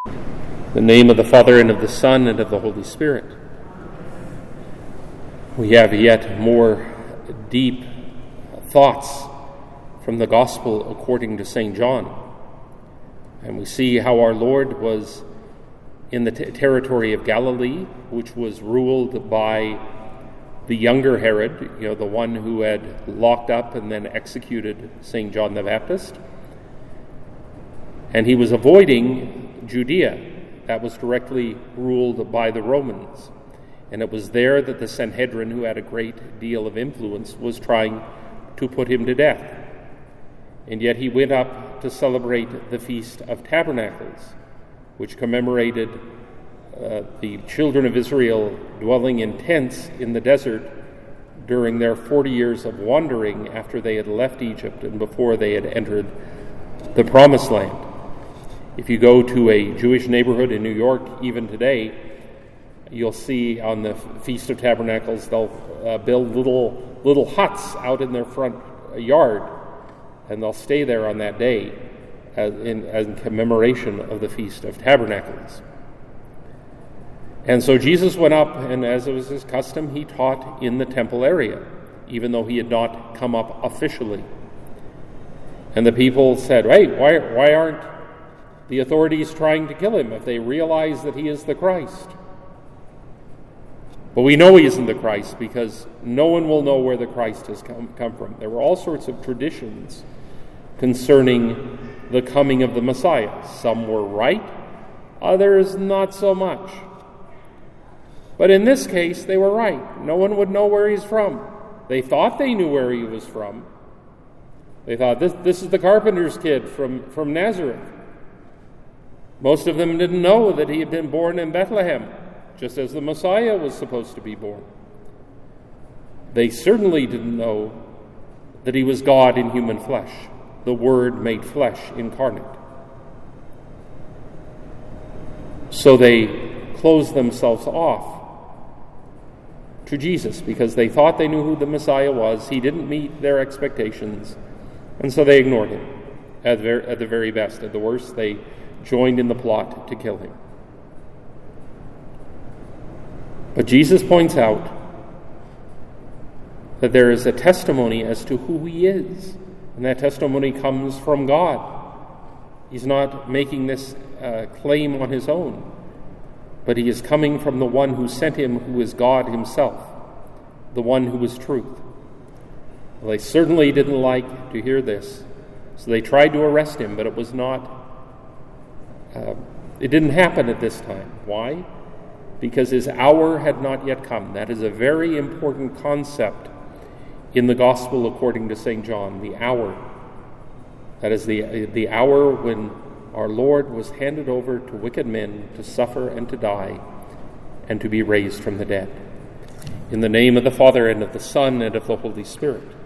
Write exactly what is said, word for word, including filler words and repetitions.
In the name of the Father, and of the Son, and of the Holy Spirit. We have yet more deep thoughts from the Gospel according to Saint John. And we see how our Lord was in the t- territory of Galilee, which was ruled by the younger Herod, you know, the one who had locked up and then executed Saint John the Baptist. And he was avoiding Judea. That was directly ruled by the Romans. And it was there that the Sanhedrin, who had a great deal of influence, was trying to put him to death. And yet he went up to celebrate the Feast of Tabernacles, which commemorated uh, the children of Israel dwelling in tents in the desert during their forty years of wandering after they had left Egypt and before they had entered the Promised Land. If you go to a Jewish neighborhood in New York, even today, you'll see on the Feast of Tabernacles, they'll uh, build little little huts out in their front yard, and they'll stay there on that day as in, as in commemoration of the Feast of Tabernacles. And so Jesus went up, and as it was his custom, he taught in the temple area, even though he had not come up officially. And the people said, "Hey, why, why aren't the authorities trying to kill him if they realize that he is the Christ?" But we know he isn't the Christ because no one will know where the Christ has come, come from. There were all sorts of traditions concerning the coming of the Messiah. Some were right, others not so much. But in this case, they were right. No one would know where he's from. They thought they knew where he was from. They thought, this, this is the carpenter's kid from, from Nazareth. Most of them didn't know that he had been born in Bethlehem, just as the Messiah was supposed to be born. They certainly didn't know that he was God in human flesh, the Word made flesh incarnate. So they closed themselves off to Jesus because they thought they knew who the Messiah was. He didn't meet their expectations, and so they ignored him. At the very, at the very best, at the worst, they joined in the plot to kill him. But Jesus points out that there is a testimony as to who he is, and that testimony comes from God. He's not making this uh, claim on his own, but he is coming from the one who sent him, who is God himself, the one who is truth. Well, they certainly didn't like to hear this, so they tried to arrest him, but it was not Uh, it didn't happen at this time. Why? Because his hour had not yet come. That is a very important concept in the Gospel according to Saint John, the hour. That is the, the hour when our Lord was handed over to wicked men to suffer and to die and to be raised from the dead. In the name of the Father, and of the Son, and of the Holy Spirit.